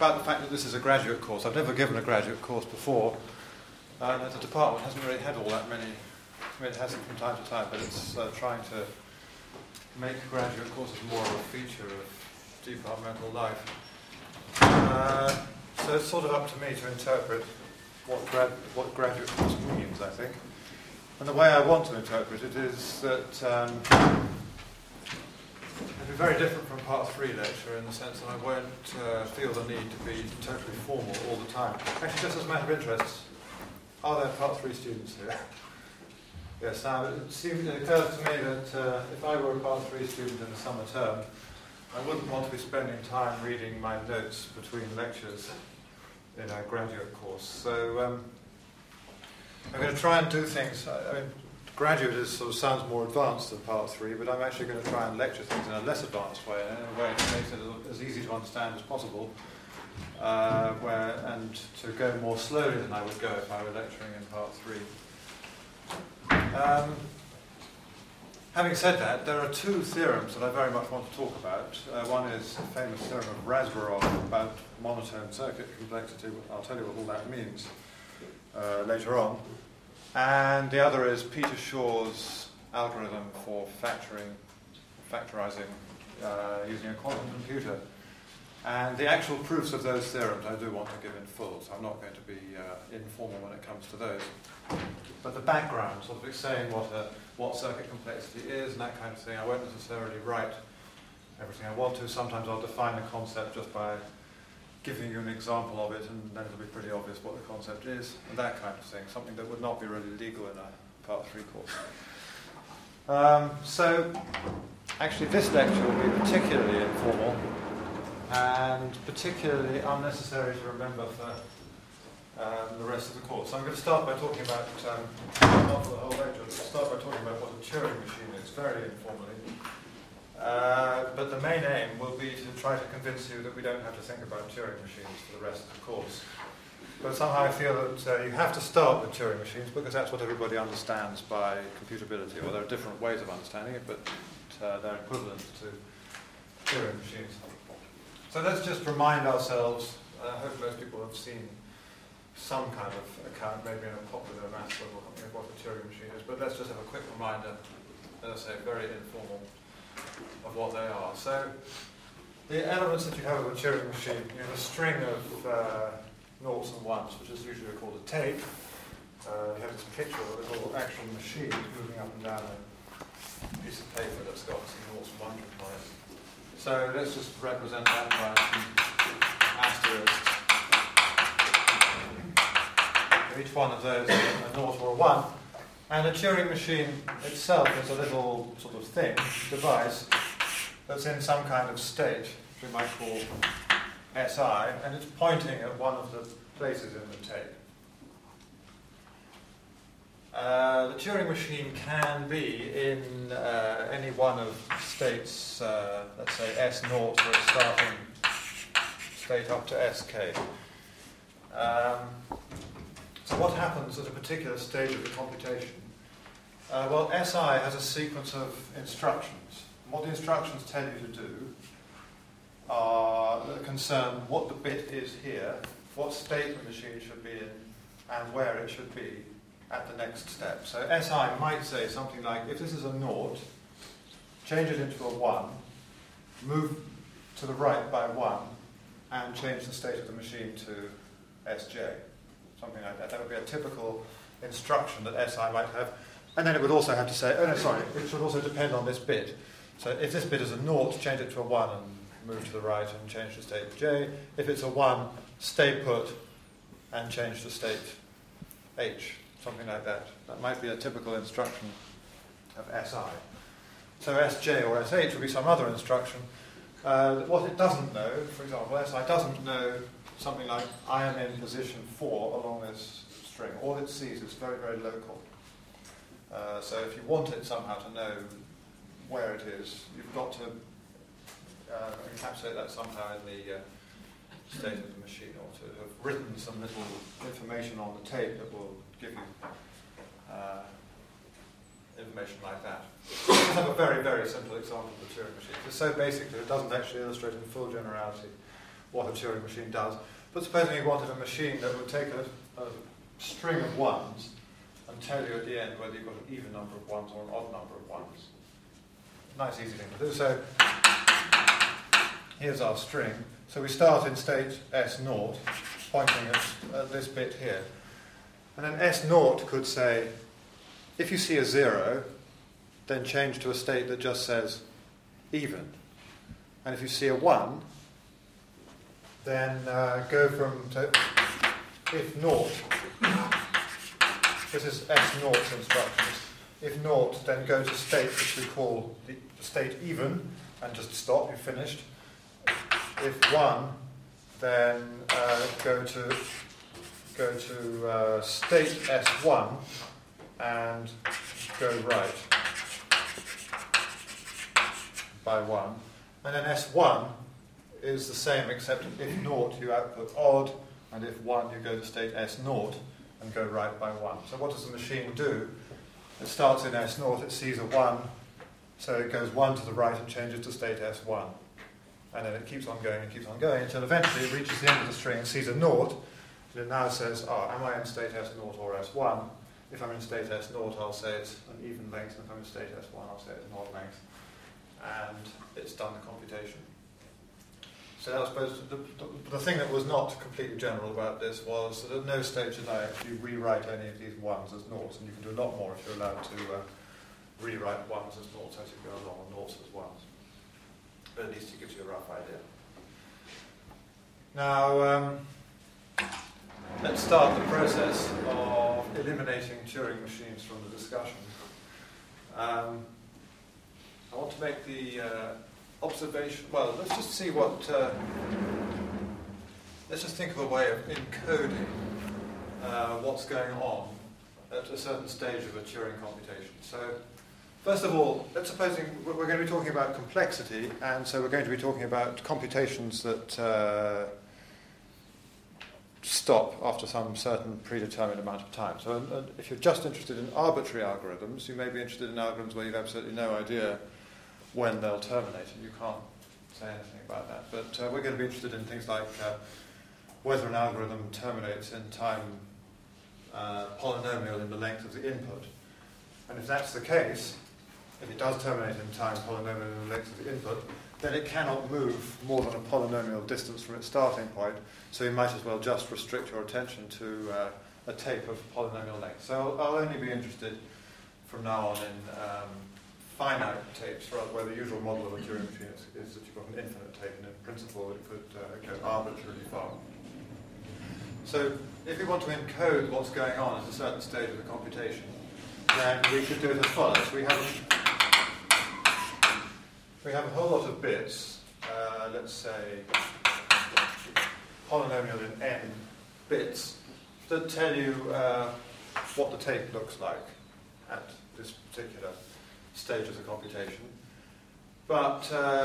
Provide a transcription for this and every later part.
about the fact that this is a graduate course. I've never given a graduate course before. The department hasn't really had all that many. I mean, it has from time to time, but it's trying to make graduate courses more of a feature of departmental life. So it's sort of up to me to interpret what graduate course means, I think. And the way I want to interpret it is that it'll be very different from Part 3 lecture in the sense that I won't feel the need to be totally formal all the time. Actually, just as a matter of interest, are there Part 3 students here? Yes, now it occurs to me that if I were a Part 3 student in the summer term, I wouldn't want to be spending time reading my notes between lectures in a graduate course. So I'm going to try and do things. I mean, graduate sort of sounds more advanced than Part 3, but I'm actually going to try and lecture things in a less advanced way, in a way that makes it as easy to understand as possible, and to go more slowly than I would go if I were lecturing in Part 3. Having said that, there are two theorems that I very much want to talk about. One is the famous theorem of Razvarov about monotone circuit complexity. I'll tell you what all that means later on. And the other is Peter Shor's algorithm for factorizing using a quantum computer. And the actual proofs of those theorems I do want to give in full, so I'm not going to be informal when it comes to those. But the background, sort of saying what circuit complexity is and that kind of thing, I won't necessarily write everything I want to. Sometimes I'll define the concept just by giving you an example of it, and then it'll be pretty obvious what the concept is, and that kind of thing, something that would not be really legal in a Part 3 course. So, actually this lecture will be particularly informal, and particularly unnecessary to remember for the rest of the course. So I'm going to start by talking about, not for the whole lecture, start by talking about what a Turing machine is, very informally. But the main aim will be to try to convince you that we don't have to think about Turing machines for the rest of the course. But somehow I feel that you have to start with Turing machines because that's what everybody understands by computability, or there are different ways of understanding it, but they're equivalent to Turing machines. So let's just remind ourselves, I hope most people have seen some kind of account, maybe in a popular maths book or something, of what a Turing machine is, but let's just have a quick reminder, as I say, very informal, of what they are. So the elements that you have of a Turing machine, you have a string of noughts and ones, which is usually called a tape. You have this picture of a little actual machine moving up and down a piece of paper that's got some noughts and ones on it. So let's just represent that by some asterisks. Each one of those is a naught or a one. And the Turing machine itself is a little sort of thing, device, that's in some kind of state, which we might call SI, and it's pointing at one of the places in the tape. The Turing machine can be in any one of states, let's say S0, where it's starting state up to SK. So what happens at a particular stage of the computation? Well, SI has a sequence of instructions. And what the instructions tell you to do concern what the bit is here, what state the machine should be in, and where it should be at the next step. So SI might say something like, if this is a naught, change it into a 1, move to the right by 1, and change the state of the machine to SJ. Something like that. That would be a typical instruction that SI might have. And then it would also have to say, oh no, sorry, it should also depend on this bit. So if this bit is a naught, change it to a 1 and move to the right and change the state J. If it's a 1, stay put and change the state H. Something like that. That might be a typical instruction of SI. So SJ or SH would be some other instruction. What it doesn't know, for example, SI doesn't know something like, I am in position 4 along this string. All it sees is very, very local. So if you want it somehow to know where it is, you've got to encapsulate that somehow in the state of the machine, or to have written some little information on the tape that will give you information like that. Let's have a very, very simple example of the Turing machine. It's so basic that it doesn't actually illustrate in full generality what a Turing machine does. But supposing you wanted a machine that would take a string of ones and tell you at the end whether you've got an even number of ones or an odd number of ones. Nice, easy thing to do. So here's our string. So we start in state S0, pointing at this bit here. And then S0 could say, if you see a 0, then change to a state that just says even. And if you see a 1, then go from if naught. This is S0's instructions. If naught, then go to state which we call the state even, and just stop, you've finished. If 1, then go to state S1 and go right by 1. And then S1 is the same, except if naught you output odd, and if 1 you go to state S0 and go right by 1. So what does the machine do? It starts in S0, it sees a 1, so it goes 1 to the right and changes to state S1. And then it keeps on going until eventually it reaches the end of the string and sees a 0, and it now says, am I in state S0 or S1? If I'm in state S0, I'll say it's an even length, and if I'm in state S1, I'll say it's an odd length. And it's done the computation. So that was supposed to, the thing that was not completely general about this was that at no stage did I actually rewrite any of these ones as noughts, and you can do a lot more if you're allowed to rewrite ones as noughts as you go along, or noughts as ones. But at least it gives you a rough idea. Now, let's start the process of eliminating Turing machines from the discussion. I want to make the observation, well, let's just see what, let's just think of a way of encoding what's going on at a certain stage of a Turing computation. So, first of all, let's suppose we're going to be talking about complexity, and so we're going to be talking about computations that stop after some certain predetermined amount of time. So if you're just interested in arbitrary algorithms, you may be interested in algorithms where you've absolutely no idea when they'll terminate, and you can't say anything about that. But we're going to be interested in things like whether an algorithm terminates in time polynomial in the length of the input. And if that's the case, if it does terminate in time polynomial in the length of the input, then it cannot move more than a polynomial distance from its starting point, so you might as well just restrict your attention to a tape of polynomial length. So I'll only be interested from now on in finite tapes, where the usual model of a Turing machine is that you've got an infinite tape, and in principle it could go arbitrarily far. So if we want to encode what's going on at a certain stage of the computation, then we could do it as follows. We have a whole lot of bits, let's say polynomial in n bits, that tell you what the tape looks like at this particular stage of the computation. But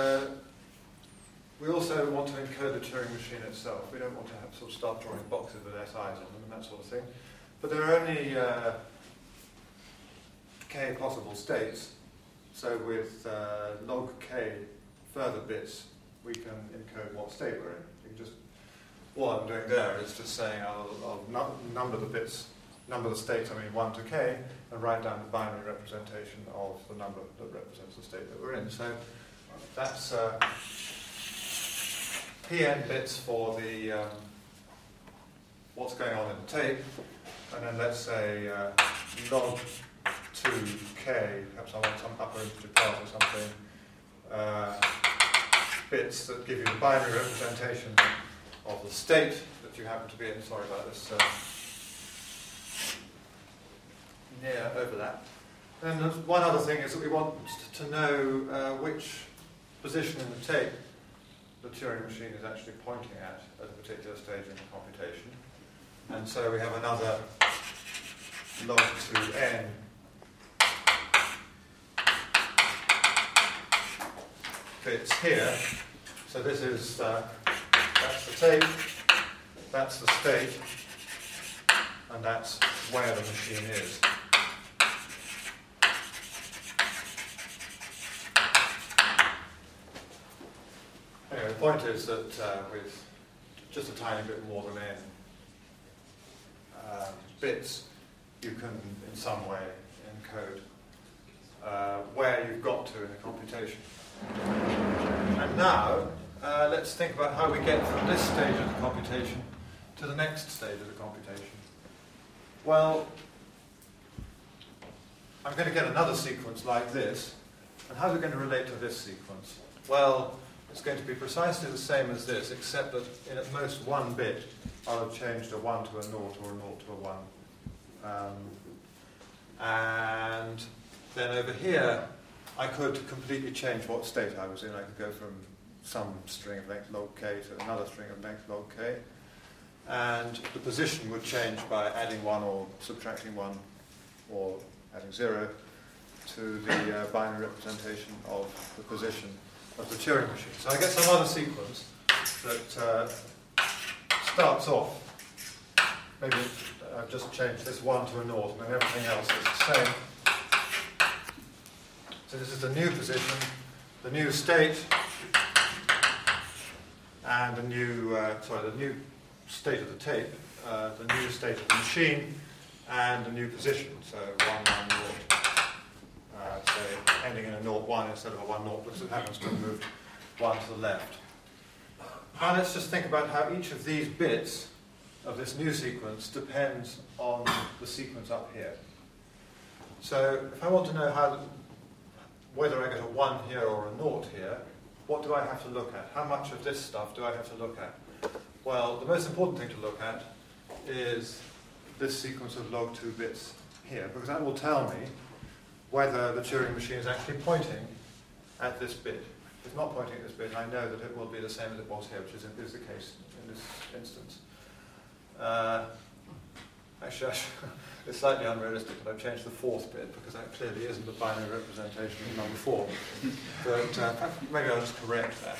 we also want to encode the Turing machine itself. We don't want to sort of start drawing boxes with SIs on them and that sort of thing. But there are only k possible states. So with log k further bits, we can encode what state we're in. You can just, all I'm doing there is just saying I'll number the bits, number the states, 1 to k, and write down the binary representation of the number that represents the state that we're in. So that's Pn bits for the what's going on in the tape, and then let's say log 2k, perhaps I want some upper integer part or something, bits that give you the binary representation of the state that you happen to be in. Sorry about this near overlap. And one other thing is that we want to know which position in the tape the Turing machine is actually pointing at a particular stage in the computation. And so we have another log 2n bits here. So this is that's the tape, that's the state, and that's where the machine is. Anyway, the point is that with just a tiny bit more than n bits, you can in some way encode where you've got to in the computation. And now, let's think about how we get from this stage of the computation to the next stage of the computation. Well, I'm going to get another sequence like this, and how's it going to relate to this sequence? Well, it's going to be precisely the same as this, except that in at most one bit, I'll have changed a 1 to a 0 or a 0 to a 1. And then over here, I could completely change what state I was in. I could go from some string of length log k to another string of length log k. And the position would change by adding 1 or subtracting 1 or adding 0 to the binary representation of the position of the Turing machine. So I get some other sequence that starts off, maybe I've just changed this 1 to a 0, and then everything else is the same. So this is the new position, the new state, and the new state of the tape, the new state of the machine, and the new position. So 1, 1, 0. Say ending in a 0, 1 instead of a 1, 0, because it happens to have moved 1 to the left. Now let's just think about how each of these bits of this new sequence depends on the sequence up here. So if I want to know whether I get a 1 here or a 0 here, what do I have to look at? How much of this stuff do I have to look at? Well, the most important thing to look at is this sequence of log 2 bits here, because that will tell me whether the Turing machine is actually pointing at this bit. If it's not pointing at this bit, I know that it will be the same as it was here, which is the case in this instance. Actually, it's slightly unrealistic that I've changed the fourth bit, because that clearly isn't the binary representation of number 4. But maybe I'll just correct that.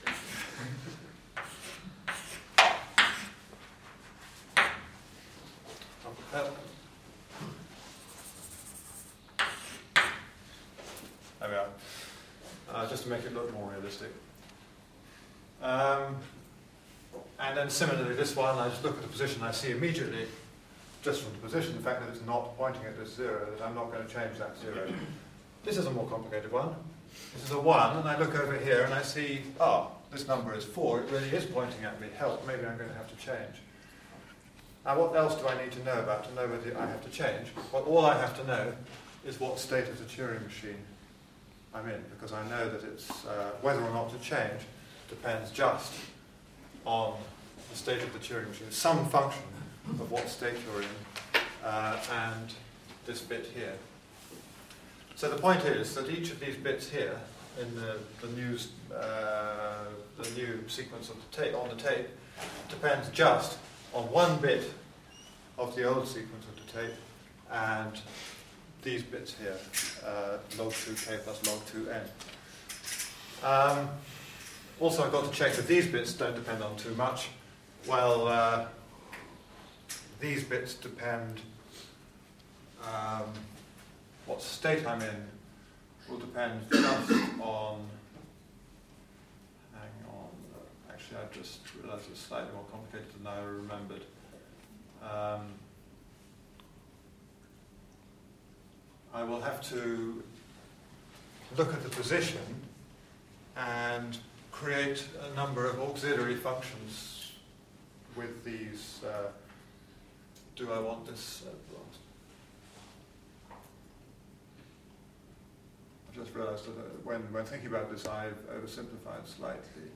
There we are. Just to make it look more realistic. And then similarly, this one, I just look at the position, I see immediately, just from the position, the fact that it's not pointing at this 0, that I'm not going to change that 0. This is a more complicated one. This is a 1, and I look over here and I see, this number is 4, it really is pointing at me, help, maybe I'm going to have to change. Now what else do I need to know about to know whether I have to change? Well, all I have to know is what state of the Turing machine I'm in, because I know that it's whether or not to change depends just on the state of the Turing machine. It's some function of what state you're in and this bit here. So the point is that each of these bits here in the new sequence of the tape on the tape depends just on one bit of the old sequence of the tape and these bits here, log 2k plus log 2n. Also, I've got to check that these bits don't depend on too much. Well, these bits depend, what state I'm in will depend just on, hang on, actually I've just realised it's slightly more complicated than I remembered. I will have to look at the position and create a number of auxiliary functions with these. Do I want this? I've just realized that when thinking about this, I've oversimplified slightly.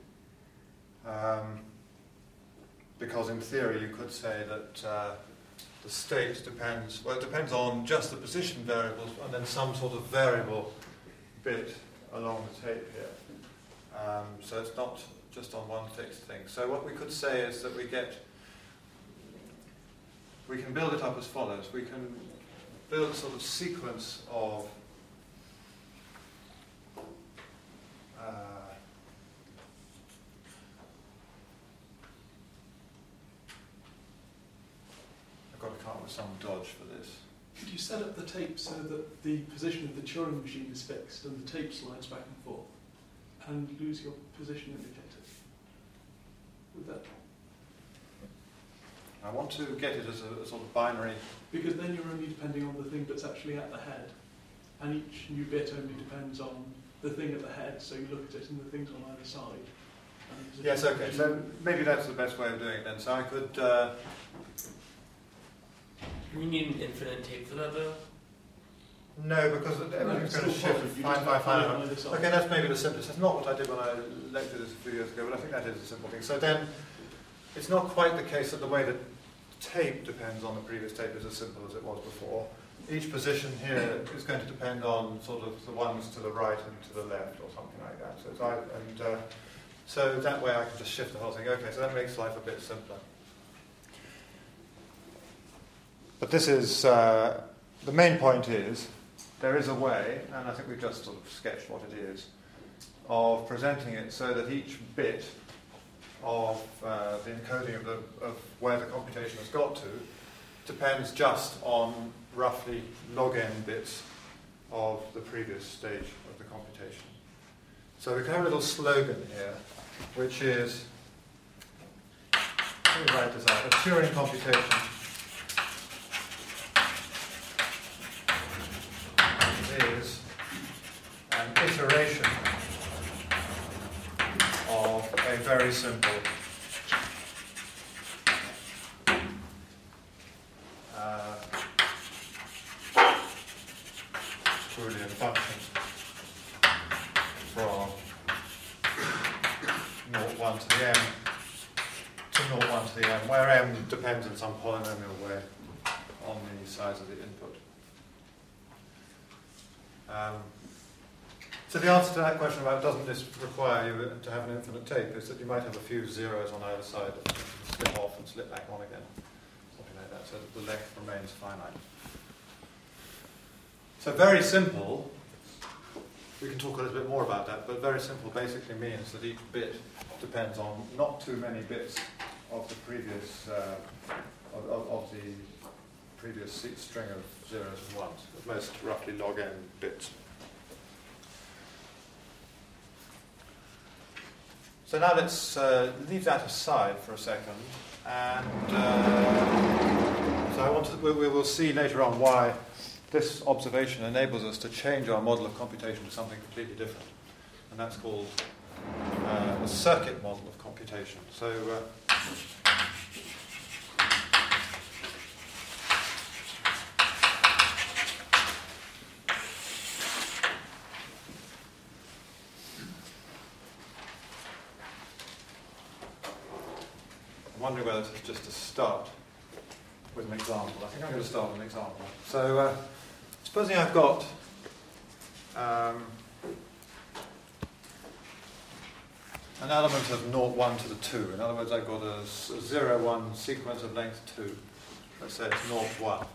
Because in theory, you could say that the state depends, well, it depends on just the position variables and then some sort of variable bit along the tape here. So it's not just on one fixed thing. So what we could say is that we can build it up as follows. We can build a sort of sequence of I've got to come up with some dodge for this. Could you set up the tape so that the position of the Turing machine is fixed and the tape slides back and forth, and lose your position indicator? Would that I want to get it as a sort of binary. Because then you're only depending on the thing that's actually at the head, and each new bit only depends on the thing at the head, so you look at it and the things on either side. Yes, okay, so maybe that's the best way of doing it then. So I could... You need an infinite tape for that though? No, because everything's going to shift fine by fine. Okay, that's maybe the simplest. That's not what I did when I lectured this a few years ago, but I think that is a simple thing. So then, it's not quite the case that the way the tape depends on the previous tape is as simple as it was before. Each position here is going to depend on sort of the ones to the right and to the left, or something like that. So so that way I can just shift the whole thing. Okay, so that makes life a bit simpler. But this is, the main point is, there is a way, and I think we've just sort of sketched what it is, of presenting it so that each bit of the encoding of where the computation has got to depends just on roughly log n bits of the previous stage of the computation. So we can have a little slogan here, which is, let me write this out, a Turing computation is an iteration of a very simple Boolean function from 0,1 to the m to 0,1 to the m, where m depends in some polynomial way on the size of the input. So the answer to that question about doesn't this require you to have an infinite tape is that you might have a few zeros on either side that slip off and slip back on again, something like that, so that the length remains finite. So very simple, we can talk a little bit more about that, but very simple basically means that each bit depends on not too many bits of the previous of the previous string of zeros and ones, at most roughly log n bits. So now let's leave that aside for a second, and so we will see later on why this observation enables us to change our model of computation to something completely different, and that's called a circuit model of computation. So I'm wondering whether this is just a start with an example. I think I'm going to start with an example. So supposing I've got an element of 0, 1 to the 2. In other words, I've got a 0, 1 sequence of length 2. Let's say it's 0, 1.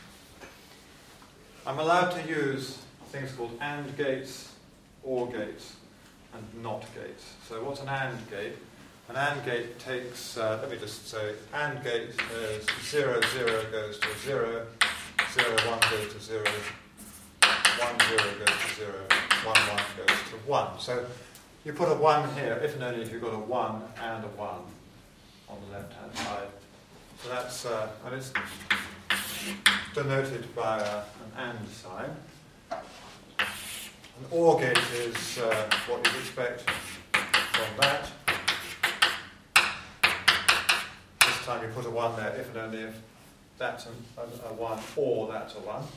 I'm allowed to use things called AND gates, OR gates, and NOT gates. So what's an AND gate? An AND gate takes, let me just say, AND gate is 0, 0 goes to 0, 0, 1 goes to 0, 1, 0 goes to 0, 1, 1 goes to 1. So you put a 1 here, if and only if you've got a 1 and a 1 on the left-hand side. So that's, and it's denoted by an AND sign. An OR gate is what you'd expect from that. This time you put a 1 there, if and only if that's a 1 or that's a 1.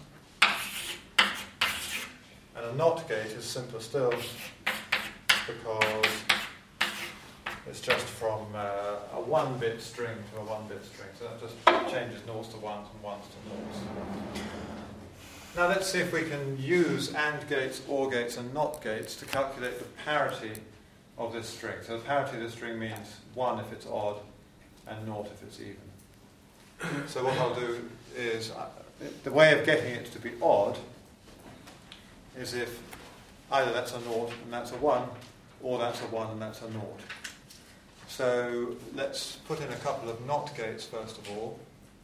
And a NOT gate is simpler still because it's just from a 1-bit string to a 1-bit string. So that just changes noughts to ones and ones to noughts. Now let's see if we can use AND gates, OR gates and NOT gates to calculate the parity of this string. So the parity of this string means 1 if it's odd and 0 if it's even. So what I'll do is, the way of getting it to be odd is if either that's a 0 and that's a 1, or that's a 1 and that's a 0. So let's put in a couple of NOT gates first of all.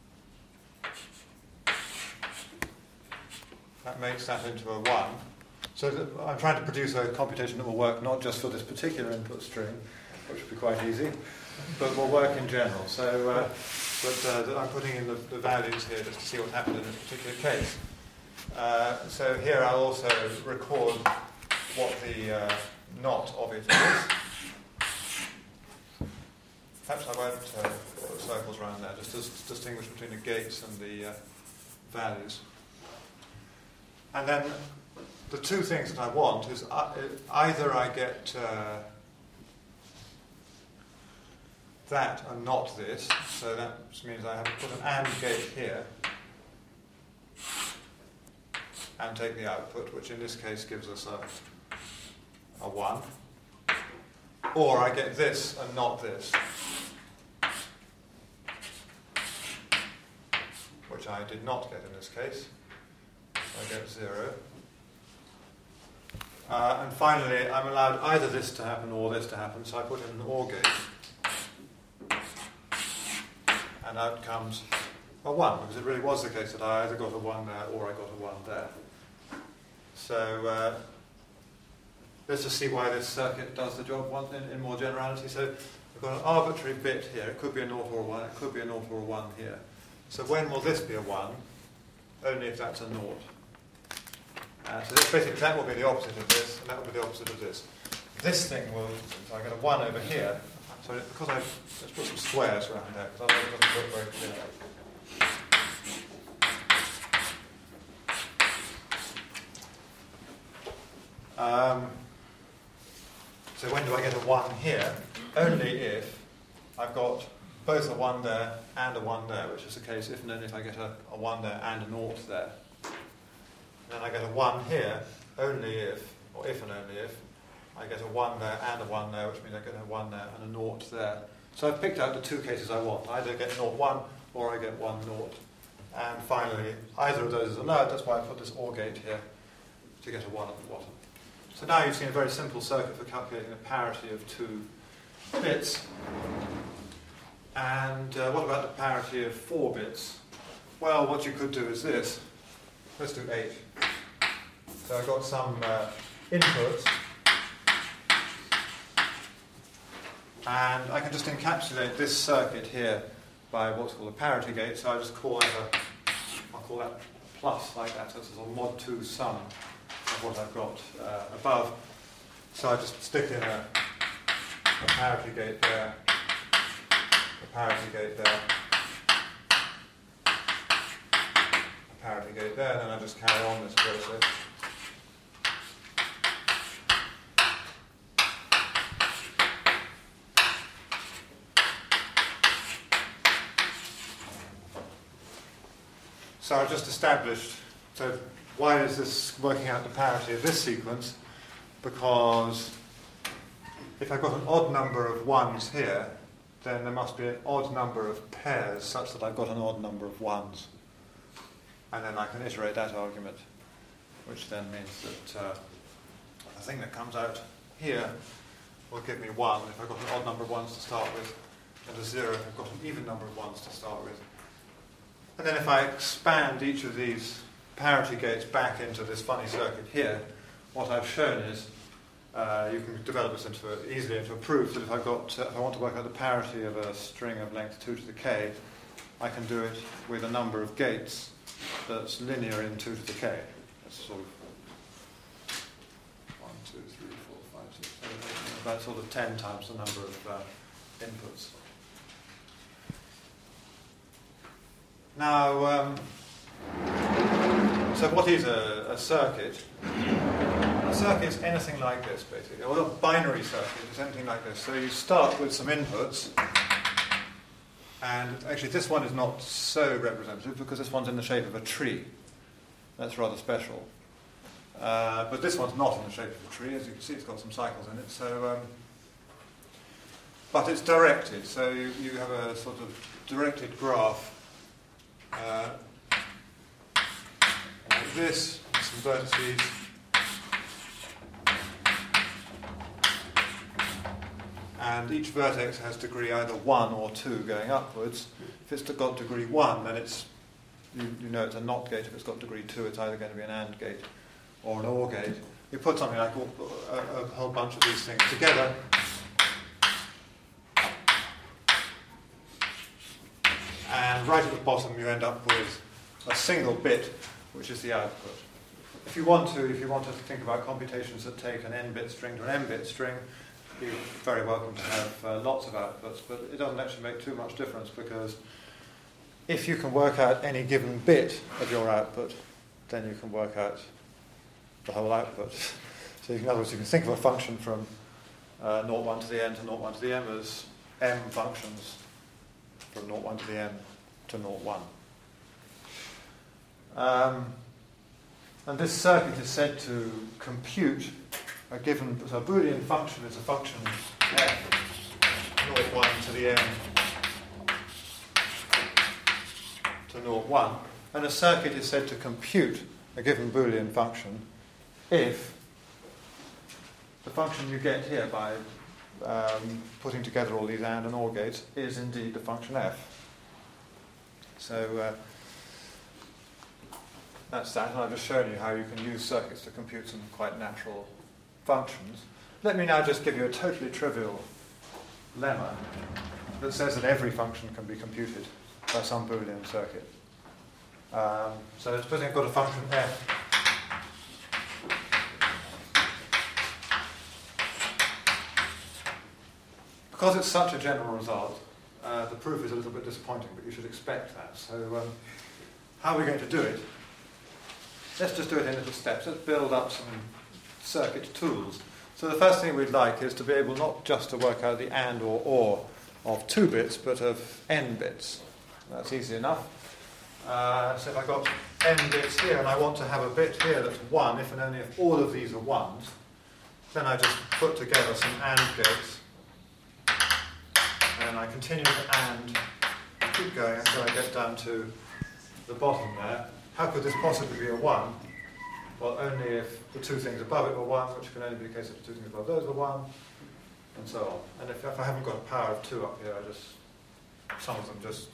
That makes that into a 1. So I'm trying to produce a computation that will work not just for this particular input string, which would be quite easy, but will work in general. So but I'm putting in the values here just to see what happened in this particular case. So here I'll also record what the not of it is. Perhaps I won't put circles around there, just to distinguish between the gates and the values. And then the two things that I want is either I get that and not this, so that means I have to put an AND gate here and take the output, which in this case gives us a 1. Or I get this and not this, which I did not get in this case. I get 0. And finally, I'm allowed either this to happen or this to happen, so I put in an OR gate. And out comes a 1, because it really was the case that I either got a 1 there or I got a 1 there. So let's just see why this circuit does the job in more generality. So we've got an arbitrary bit here. It could be a 0 or a 1. It could be a 0 or a 1 here. So when will this be a 1? Only if that's a 0. So this basically, that will be the opposite of this, and that will be the opposite of this. This thing will, so I get a 1 over here. So because let's put some squares around there, because otherwise it doesn't look very clear. So when do I get a 1 here? Only if I've got both a 1 there and a 1 there, which is the case if and only if I get a 1 there and a 0 there. And then I get a 1 here only if, or if and only if, I get a 1 there and a 1 there, which means I get a 1 there and a 0 there. So I've picked out the two cases I want. I either get 0, 1 or I get 1, 0. And finally, either of those is allowed. That's why I put this OR gate here to get a 1 at the bottom. So now you've seen a very simple circuit for calculating the parity of two bits. And what about the parity of 4 bits? Well, what you could do is this. Let's do 8. So I've got some inputs. And I can just encapsulate this circuit here by what's called a parity gate. So I just call that I'll call that plus like that. So it's a mod 2 sum of what I've got above. So I just stick in a parity gate there, a parity gate there, a parity gate there, and then I just carry on this process. So I've just established, so why is this working out the parity of this sequence? Because if I've got an odd number of 1s here, then there must be an odd number of pairs such that I've got an odd number of 1s. And then I can iterate that argument, which then means that the thing that comes out here will give me 1 if I've got an odd number of 1s to start with, and a 0 if I've got an even number of 1s to start with. And then if I expand each of these parity gates back into this funny circuit here, what I've shown is you can develop this easily into a proof that if I want to work out the parity of a string of length 2 to the k, I can do it with a number of gates that's linear in 2 to the k. That's sort of 1, 2, 3, 4, 5, 6, 7, 8, about sort of 10 times the number of inputs. Now, so what is a circuit? A circuit is anything like this, basically. Or a binary circuit is anything like this. So you start with some inputs, and actually this one is not so representative because this one's in the shape of a tree. That's rather special. But this one's not in the shape of a tree. As you can see, it's got some cycles in it. So, but it's directed. So you have a sort of directed graph like this, with some vertices. And each vertex has degree either 1 or 2 going upwards. If it's got degree 1, then it's you know it's a NOT gate. If it's got degree 2, it's either going to be an AND gate or an OR gate. You put something like a whole bunch of these things together, and right at the bottom you end up with a single bit, which is the output. If you want to think about computations that take an n-bit string to an m-bit string, you're very welcome to have lots of outputs, but it doesn't actually make too much difference, because if you can work out any given bit of your output, then you can work out the whole output. So in other words, you can think of a function from 0,1 to the n to 0,1 to the m as m functions from 0,1 to the m to 0,1. And this circuit is said to compute a given, so a Boolean function is a function f 0,1 to the m to 0,1, and a circuit is said to compute a given Boolean function if the function you get here by putting together all these AND and OR gates is indeed the function f. So that's that, and I've just shown you how you can use circuits to compute some quite natural functions. Let me now just give you a totally trivial lemma that says that every function can be computed by some Boolean circuit. So supposing I've got a function f because it's such a general result, the proof is a little bit disappointing, but you should expect that. So how are we going to do it? Let's just do it in little steps. Let's build up some circuit tools. So the first thing we'd like is to be able not just to work out the AND or of 2 bits, but of n bits. That's easy enough. So if I've got n bits here, and I want to have a bit here that's 1, if and only if all of these are 1s, then I just put together some AND gates, and I continue to AND, keep going until I get down to the bottom there. How could this possibly be a 1? Well, only if the two things above it were 1, which can only be the case if the two things above those were 1, and so on. And if I haven't got a power of 2 up here, some of them just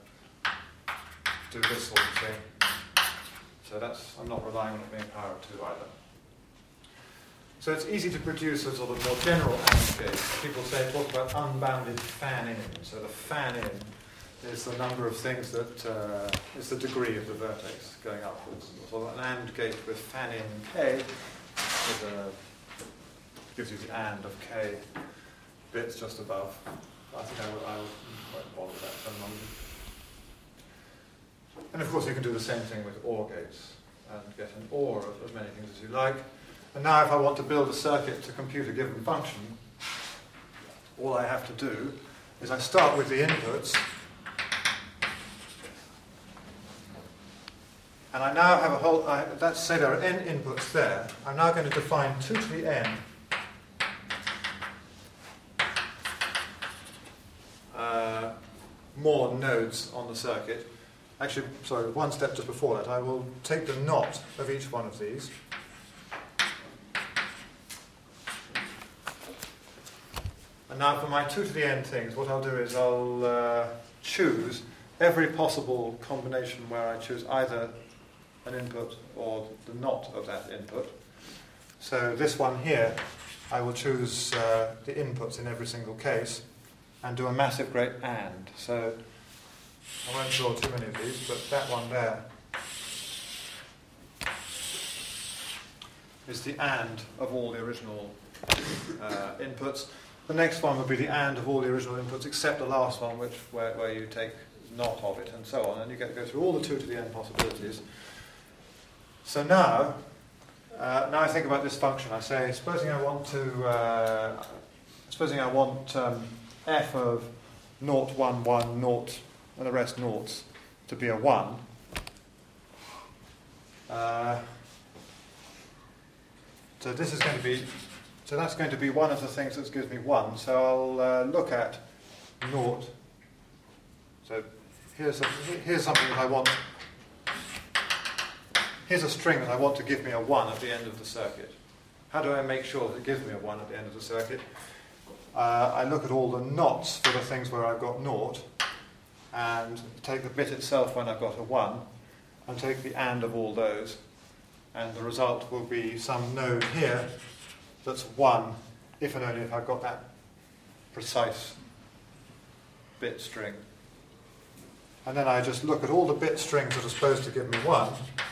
do this sort of thing. So I'm not relying on it being power of 2 either. So it's easy to produce a sort of more general AND gate. People talk about unbounded fan-in. So the fan-in is the number of things that is the degree of the vertex going upwards. So an AND gate with fan-in k gives you the AND of k bits just above. I think I won't bother with that terminology. And of course you can do the same thing with OR gates and get an OR of as many things as you like. And now if I want to build a circuit to compute a given function, all I have to do is I start with the inputs, and I now have a whole, let's say there are n inputs there. I'm now going to define 2 to the n more nodes on the circuit. Actually, sorry, one step just before that. I will take the knot of each one of these. And now for my 2 to the n things, what I'll do is I'll choose every possible combination where I choose either an input or the knot of that input. So this one here, I will choose the inputs in every single case and do a massive great AND. So I won't draw too many of these, but that one there is the AND of all the original inputs. The next one would be the AND of all the original inputs, except the last one, where you take not of it, and so on. And you get to go through all the 2 to the n possibilities. So now I think about this function. I say, supposing I want f of 0, 1, 1, 0, and the rest noughts to be a 1. So this is going to be. So that's going to be one of the things that gives me 1. So I'll look at 0. So here's something that I want. Here's a string that I want to give me a 1 at the end of the circuit. How do I make sure that it gives me a 1 at the end of the circuit? I look at all the knots for the things where I've got 0, and take the bit itself when I've got a 1, and take the AND of all those, and the result will be some node here that's 1, if and only if I've got that precise bit string. and then I just look at all the bit strings that are supposed to give me 1,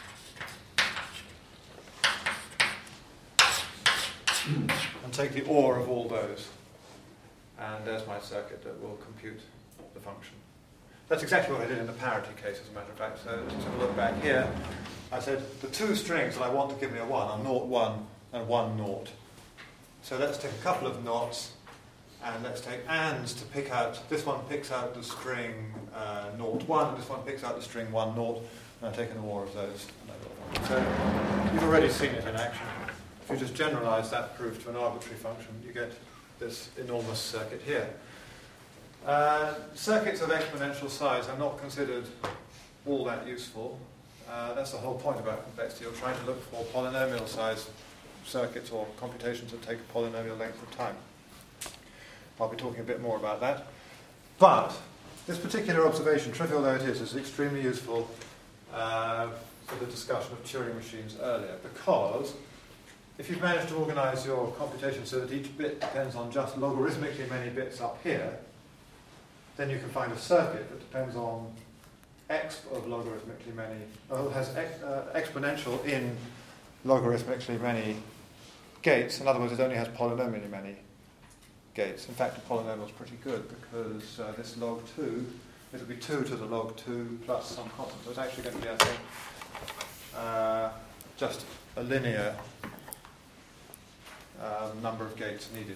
and take the OR of all those. And there's my circuit that will compute the function. That's exactly what I did in the parity case, as a matter of fact. So to look back here, I said the two strings that I want to give me a 1 are 0, 1 and 1, 0. So let's take a couple of knots, and let's take ands to pick out, this one picks out the string 0, 1, and this one picks out the string 1, 0, and I take an OR of those. So you've already seen it in action. If you just generalize that proof to an arbitrary function, you get this enormous circuit here. Circuits of exponential size are not considered all that useful. That's the whole point about complexity. You're trying to look for polynomial size circuits or computations that take a polynomial length of time. I'll be talking a bit more about that. But this particular observation, trivial though it is extremely useful for the discussion of Turing machines earlier, because if you've managed to organize your computation so that each bit depends on just logarithmically many bits up here, then you can find a circuit that depends on x of logarithmically many, has exponential in logarithmically many gates. In other words, it only has polynomially many gates. In fact, the polynomial is pretty good because this log 2, it'll be 2 to the log 2 plus some constant. So it's actually going to be, I think, just a linear number of gates needed.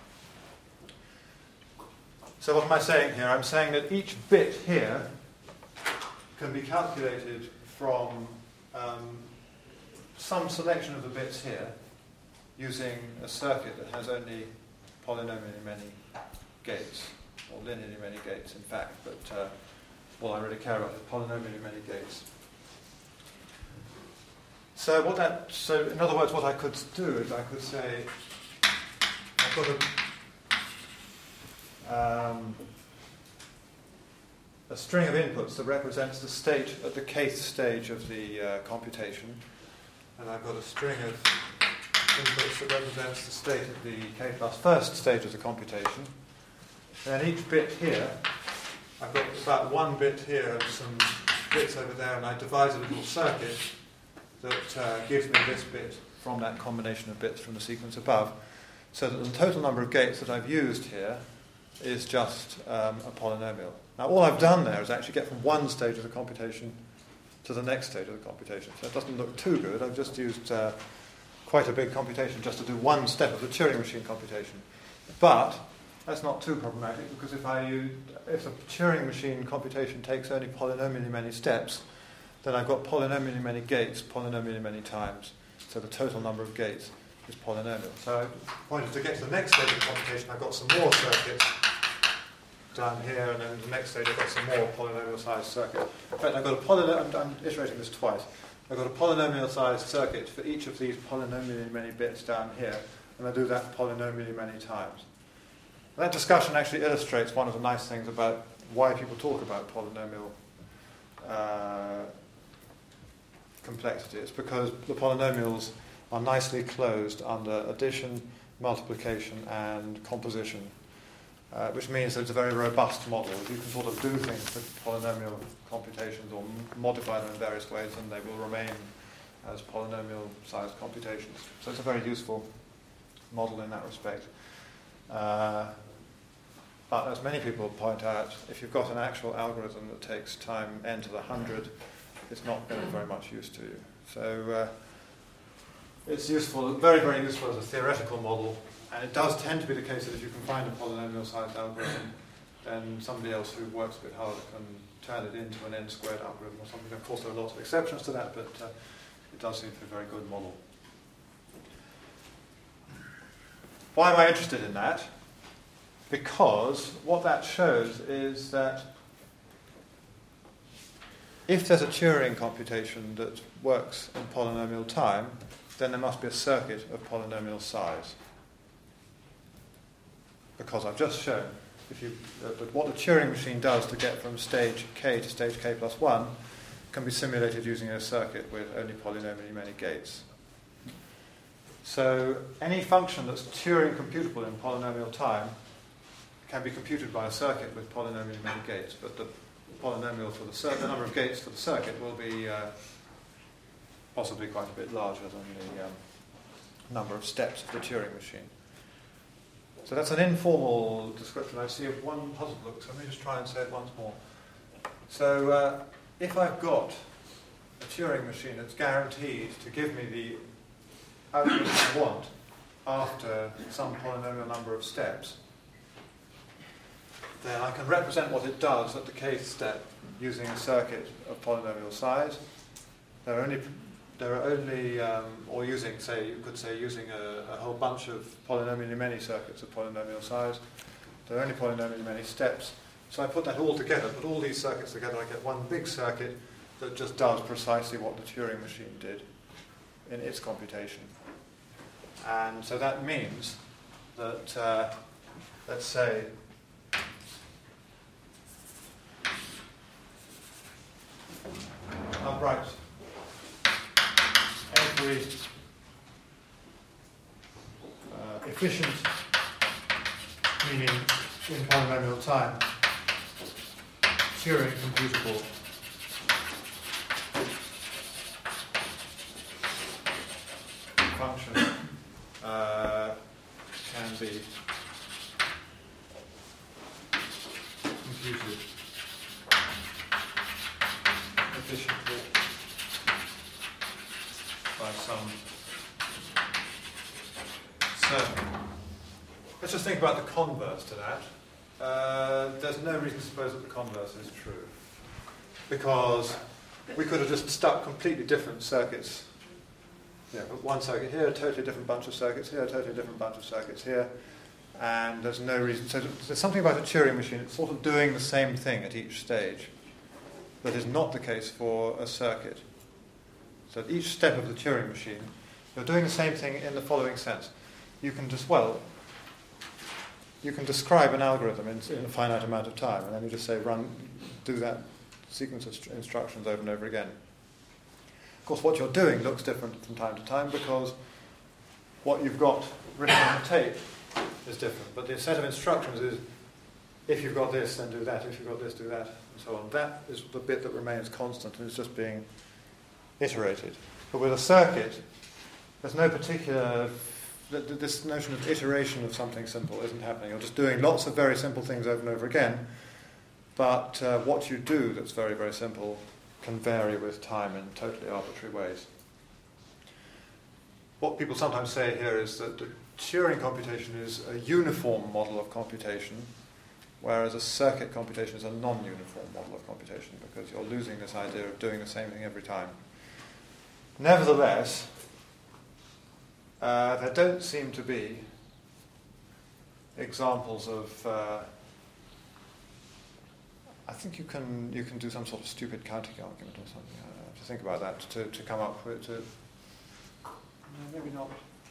So what am I saying here? I'm saying that each bit here can be calculated from some selection of the bits here using a circuit that has only polynomially many gates, or linearly many gates in fact, but all I really care about is polynomially many gates. So in other words, what I could do is I could say I've got a string of inputs that represents the state at the kth stage of the computation, and I've got a string of inputs that represents the state at the k plus first stage of the computation. And each bit here, I've got about one bit here and some bits over there, and I devise a little circuit that gives me this bit from that combination of bits from the sequence above, so that the total number of gates that I've used here is just a polynomial. Now all I've done there is actually get from one stage of the computation to the next stage of the computation. So it doesn't look too good. I've just used quite a big computation just to do one step of the Turing machine computation. But that's not too problematic, because if the Turing machine computation takes only polynomially many steps, then I've got polynomially many gates, polynomially many times. So the total number of gates is polynomial. So the point is, to get to the next stage of computation, I've got some more circuits down here, and then the next stage I've got some more polynomial sized circuit. In fact, I've got I'm iterating this twice. I've got a polynomial sized circuit for each of these polynomially many bits down here, and I do that polynomially many times. That discussion actually illustrates one of the nice things about why people talk about polynomial complexity. It's because the polynomials are nicely closed under addition, multiplication, and composition, which means that it's a very robust model. You can sort of do things with polynomial computations or modify them in various ways, and they will remain as polynomial-sized computations. So it's a very useful model in that respect. But as many people point out, if you've got an actual algorithm that takes time n to the 100, it's not going to be very much use to you. So it's useful, very, very useful as a theoretical model, and it does tend to be the case that if you can find a polynomial-sized algorithm, then somebody else who works a bit harder can turn it into an n-squared algorithm or something. Of course, there are lots of exceptions to that, but it does seem to be a very good model. Why am I interested in that? Because what that shows is that if there's a Turing computation that works in polynomial time, then there must be a circuit of polynomial size. Because I've just shown that what the Turing machine does to get from stage k to stage k plus 1 can be simulated using a circuit with only polynomially many gates. So any function that's Turing computable in polynomial time can be computed by a circuit with polynomially many gates, but the polynomial for the number of gates for the circuit will be possibly quite a bit larger than the number of steps of the Turing machine. So that's an informal description. I see one puzzled look, so let me just try and say it once more. So if I've got a Turing machine that's guaranteed to give me the output I want after some polynomial number of steps, then I can represent what it does at the kth step using a circuit of polynomial size. There are only or using, say, you could say using a whole bunch of polynomially many circuits of polynomial size. There are only polynomially many steps. So I put that all together, put all these circuits together, I get one big circuit that just does precisely what the Turing machine did in its computation. And so that means that, let's say, I'll write every efficient, meaning in polynomial time, Turing computable function can be computed efficiently by some circuit. Let's just think about the converse to that. There's no reason to suppose that the converse is true, because we could have just stuck completely different circuits. Put one circuit here, a totally different bunch of circuits here, a totally different bunch of circuits here, and there's no reason. So there's something about a Turing machine, it's sort of doing the same thing at each stage. That is not the case for a circuit. So at each step of the Turing machine, you're doing the same thing in the following sense. You can describe an algorithm in a finite amount of time, and then you just say do that sequence of instructions over and over again. Of course, what you're doing looks different from time to time because what you've got written on the tape is different. But the set of instructions is, if you've got this, then do that. If you've got this, do that, and so on. That is the bit that remains constant, and it's just being iterated. But with a circuit, there's no particular... This notion of iteration of something simple isn't happening. You're just doing lots of very simple things over and over again, but what you do that's very, very simple can vary with time in totally arbitrary ways. What people sometimes say here is that the Turing computation is a uniform model of computation, whereas a circuit computation is a non-uniform model of computation, because you're losing this idea of doing the same thing every time. Nevertheless, there don't seem to be examples of... I think you can do some sort of stupid counting argument or something. I have to think about that to come up with... No, maybe not.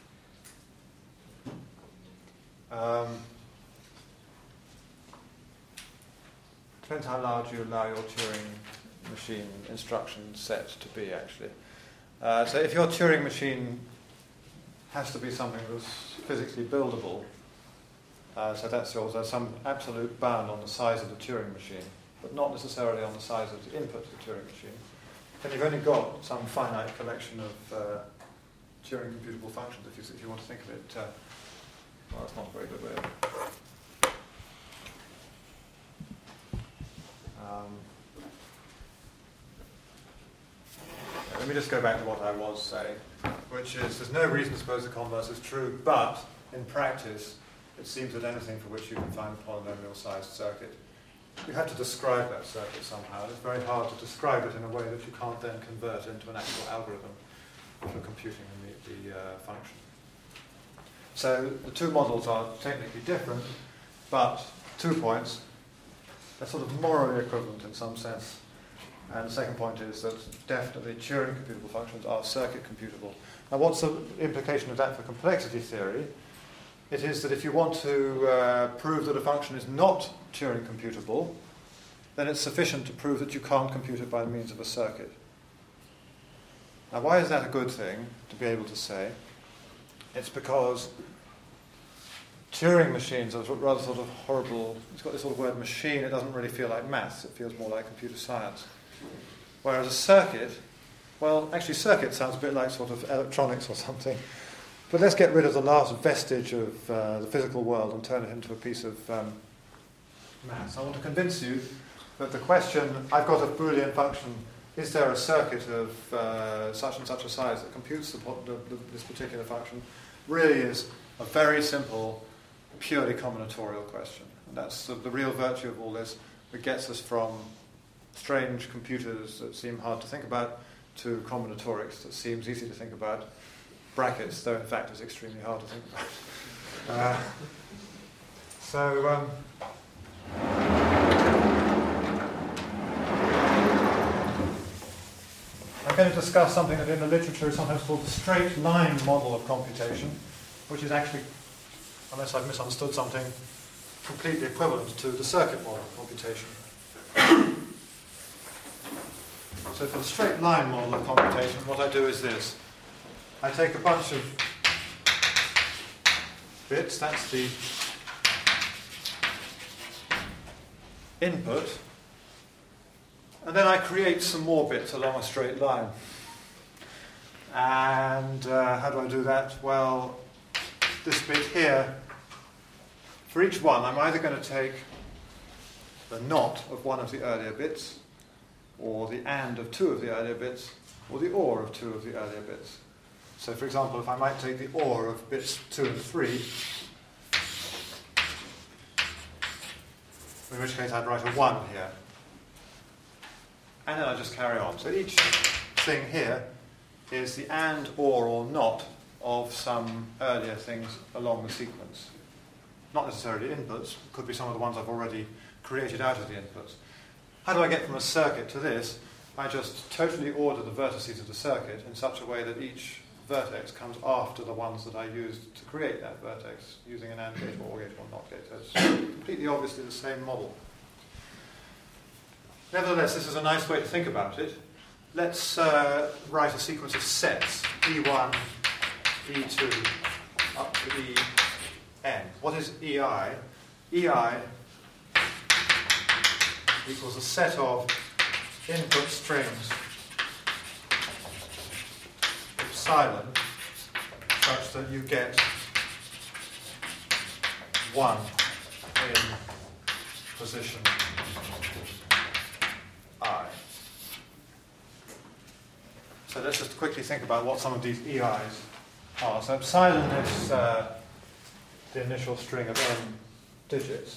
Depends how large you allow your Turing machine instruction set to be, actually. So if your Turing machine has to be something that's physically buildable, so there's some absolute bound on the size of the Turing machine, but not necessarily on the size of the input to the Turing machine, then you've only got some finite collection of Turing computable functions, if you want to think of it. Well, that's not a very good way of... let me just go back to what I was saying, which is there's no reason to suppose the converse is true, but in practice it seems that anything for which you can find a polynomial-sized circuit, you have to describe that circuit somehow. It's very hard to describe it in a way that you can't then convert into an actual algorithm for computing the function. So the two models are technically different, but 2 points. They're sort of morally equivalent in some sense. And the second point is that definitely Turing computable functions are circuit computable. Now what's the implication of that for complexity theory? It is that if you want to prove that a function is not Turing computable, then it's sufficient to prove that you can't compute it by means of a circuit. Now why is that a good thing to be able to say? It's because Turing machines are rather sort of horrible. It's got this sort of word machine. It doesn't really feel like maths. It feels more like computer science. Whereas a circuit, well, actually circuit sounds a bit like sort of electronics or something. But let's get rid of the last vestige of the physical world and turn it into a piece of maths. I want to convince you that the question, I've got a Boolean function, is there a circuit of such and such a size that computes this particular function, really is a very simple, purely combinatorial question. And that's the real virtue of all this. It gets us from strange computers that seem hard to think about to combinatorics that seems easy to think about. Brackets, though in fact is extremely hard to think about. I'm going to discuss something that in the literature is sometimes called the straight line model of computation, which is actually, unless I've misunderstood something, completely equivalent to the circuit model of computation. So for the straight line model of computation, what I do is this. I take a bunch of bits, that's the input, and then I create some more bits along a straight line. And how do I do that? Well, this bit here, for each one, I'm either going to take the not of one of the earlier bits, or the and of two of the earlier bits, or the or of two of the earlier bits. So for example, if I might take the or of bits 2 and 3, in which case I'd write a 1 here. And then I just carry on. So each thing here is the and, or not of some earlier things along the sequence. Not necessarily inputs, could be some of the ones I've already created out of the inputs. How do I get from a circuit to this? I just totally order the vertices of the circuit in such a way that each vertex comes after the ones that I used to create that vertex, using an AND gate or OR gate or NOT gate. So it's completely obviously the same model. Nevertheless, this is a nice way to think about it. Let's write a sequence of sets, E1, E2, up to En. What is EI? EI equals a set of input strings epsilon such that you get 1 in position I. So let's just quickly think about what some of these EIs are. So epsilon is the initial string of n digits.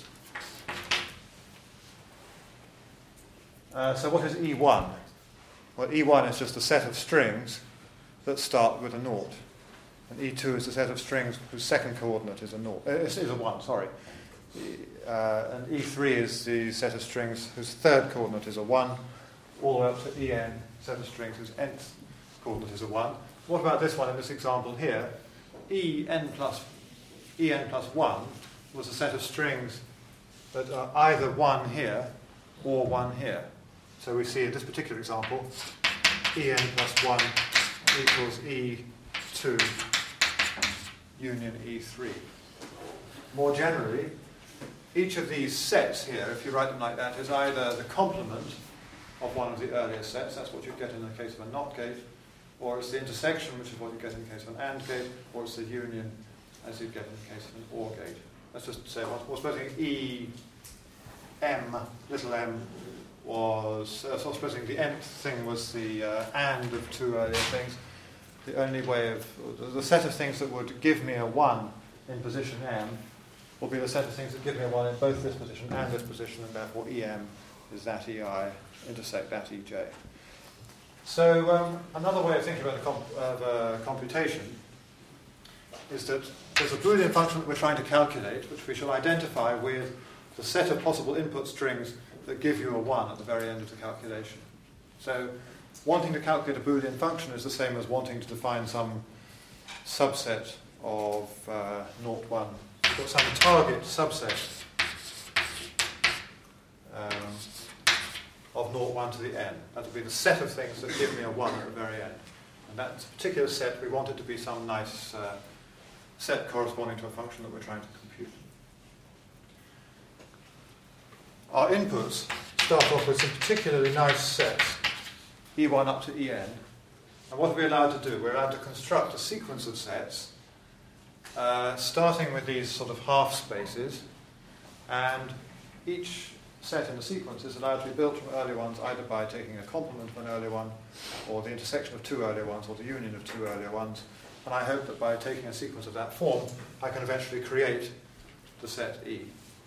So what is E1? Well, E1 is just a set of strings that start with a naught. And E2 is a set of strings whose second coordinate is a naught. Is a 1, sorry. And E3 is the set of strings whose third coordinate is a 1, all the way up to En, set of strings whose nth coordinate is a 1. What about this one in this example here? En plus 1 was a set of strings that are either 1 here or 1 here. So we see in this particular example, En plus 1 equals E2 union E3. More generally, each of these sets here, if you write them like that, is either the complement of one of the earlier sets, that's what you get in the case of a NOT gate, or it's the intersection, which is what you get in the case of an AND gate, or it's the union, as you get in the case of an OR gate. Let's just say, well, supposing little m, was, so supposing the nth thing was the AND of two earlier things, the only way of, the set of things that would give me a 1 in position m will be the set of things that give me a 1 in both this position and this position, and therefore em is that ei intersect that ej. So another way of thinking about computation is that there's a Boolean function that we're trying to calculate, which we shall identify with the set of possible input strings that give you a 1 at the very end of the calculation. So wanting to calculate a Boolean function is the same as wanting to define some subset of 0, 1. We've got some target subset of 0, 1 to the n. That will be the set of things that give me a 1 at the very end. And that particular set, we want it to be some nice set corresponding to a function that we're trying to compute. Our inputs start off with some particularly nice sets, E1 up to En. And what are we allowed to do? We're allowed to construct a sequence of sets, starting with these sort of half spaces, and each set in the sequence is allowed to be built from earlier ones either by taking a complement of an earlier one, or the intersection of two earlier ones, or the union of two earlier ones. And I hope that by taking a sequence of that form, I can eventually create the set E.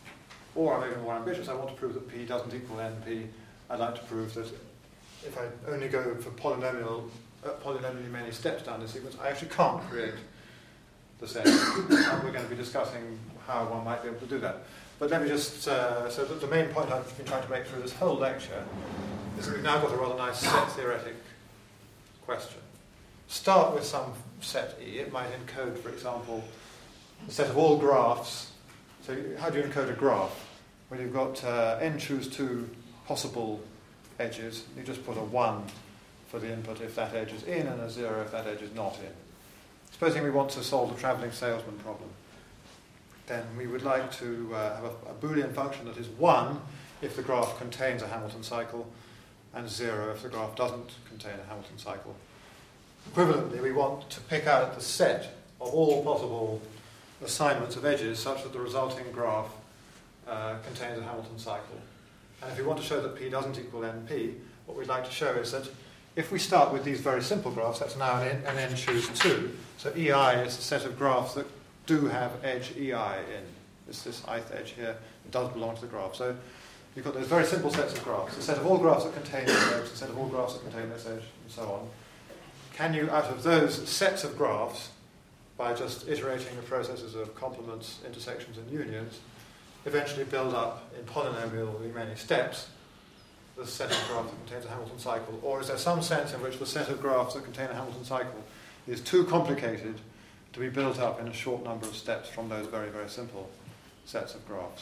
Or I'm even more ambitious, I want to prove that P doesn't equal NP. I'd like to prove that if I only go for polynomially many steps down this sequence, I actually can't create the set. And we're going to be discussing how one might be able to do that. But let me just, so the main point I've been trying to make through this whole lecture is that we've now got a rather nice set theoretic question. Start with some set E. It might encode, for example, a set of all graphs. So how do you encode a graph? Well, you've got n choose 2 possible edges. You just put a 1 for the input if that edge is in, and a 0 if that edge is not in. Supposing we want to solve the travelling salesman problem, then we would like to have a Boolean function that is 1 if the graph contains a Hamilton cycle, and 0 if the graph doesn't contain a Hamilton cycle. Equivalently, we want to pick out the set of all possible assignments of edges such that the resulting graph contains a Hamilton cycle. And if we want to show that P doesn't equal NP, what we'd like to show is that if we start with these very simple graphs, that's now an n choose 2, so EI is a set of graphs that do have edge EI in. It's this ith edge here. It does belong to the graph. So you've got those very simple sets of graphs, a set of all graphs that contain this edge, a set of all graphs that contain this edge, and so on. Can you, out of those sets of graphs, by just iterating the processes of complements, intersections, and unions, eventually build up in polynomially many steps the set of graphs that contains a Hamilton cycle? Or is there some sense in which the set of graphs that contain a Hamilton cycle is too complicated to be built up in a short number of steps from those very, very simple sets of graphs?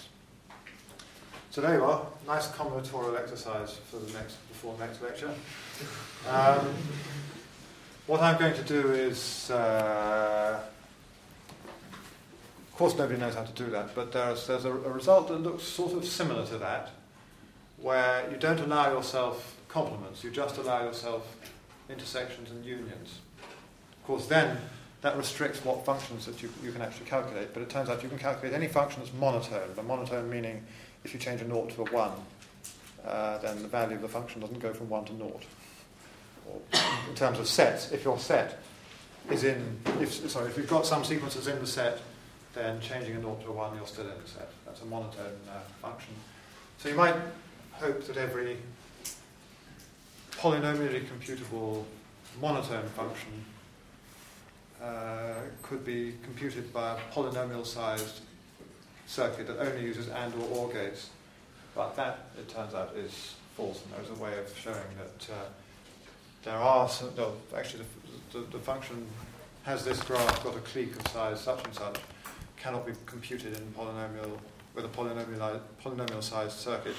So there you are, nice combinatorial exercise for before the next lecture. What I'm going to do is, of course nobody knows how to do that, but there's a result that looks sort of similar to that, where you don't allow yourself complements, you just allow yourself intersections and unions. Of course then, that restricts what functions that you can actually calculate, but it turns out you can calculate any function that's monotone. The monotone meaning if you change a 0 to a 1, then the value of the function doesn't go from 1 to 0. Or in terms of sets, if your set is if you've got some sequences in the set, then changing a 0 to a 1, you're still in the set. That's a monotone function. So you might hope that every polynomially computable monotone function could be computed by a polynomial-sized circuit that only uses AND or gates. But that, it turns out, is false, and there's a way of showing that there are some, no, actually the function has this graph got a clique of size such and such, cannot be computed in polynomial with a polynomial-sized circuit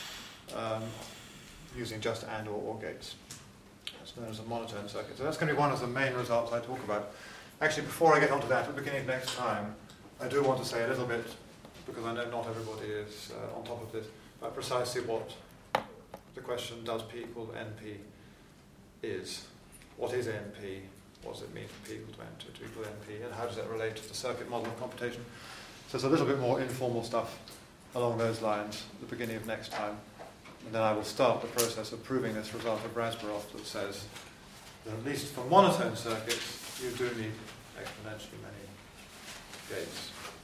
using just AND or gates. That's known as a monotone circuit. So that's going to be one of the main results I talk about. Actually, before I get onto that, at the beginning of next time, I do want to say a little bit, because I know not everybody is on top of this, about precisely what the question, does P equal NP, is. What is NP? What does it mean for P equal to equal NP? And how does that relate to the circuit model of computation? So it's a little bit more informal stuff along those lines at the beginning of next time. And then I will start the process of proving this result of Rasbarov that says that at least for monotone circuits, you do need exponentially many gates.